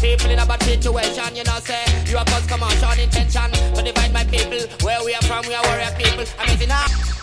people in a bad situation, you know, say you have cause commotion intention to divide my people. Where we are from, we are warrior people. Amazing, huh?